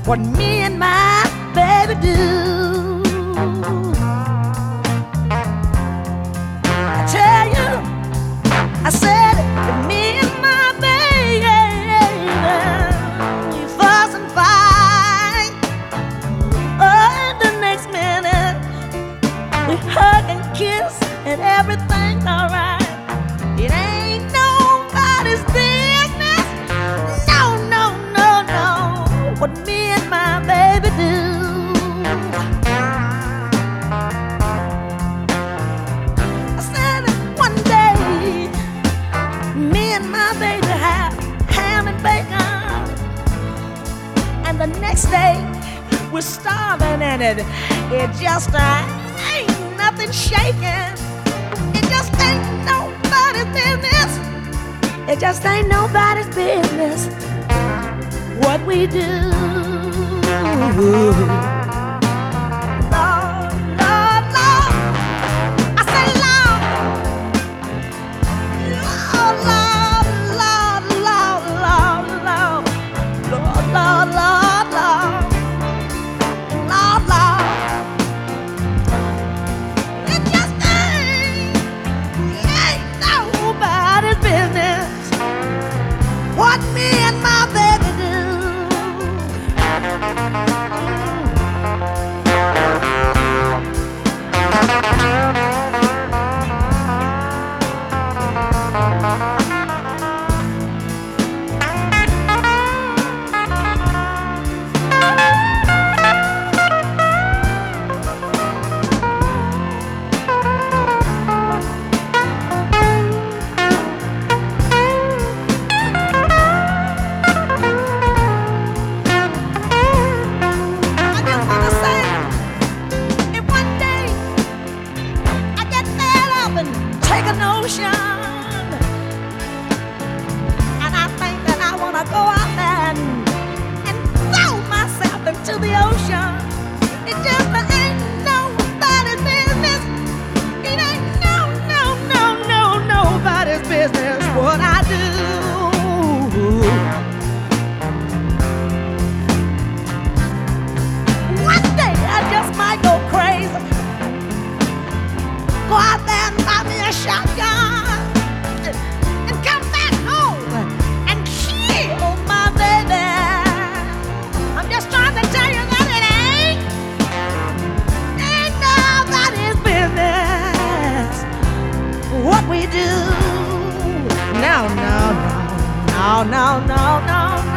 what me and my baby do. I tell you, I said if me and my baby we fuss and fight, oh, the next minute we hug and kiss and everything's alright. It ain't nobody's business. No, no, no, no. What me and my baby do. I said one day, me and my baby have ham and bacon, and the next day we're starving, and it just ain't nothing shaking. It just ain't nobody's business. It just ain't nobody's business what we do. Lord, Lord, Lord, I say Lord, Lord, Lord, Lord, Lord, Lord, Lord, Lord, Lord, Lord, Lord, Lord. It just ain't nobody's business what me and my baby do. I just wanna say, if one day I get fed up and take a notion, and I think that I wanna go out there and throw myself into the ocean, it just ain't nobody's business. It ain't nobody's business what I do. One day I just might go crazy, go out there and buy me a shotgun, and come back home and kill my baby. I'm just trying to tell you that it ain't nobody's business what we do. No, no, no, no, no, no, no.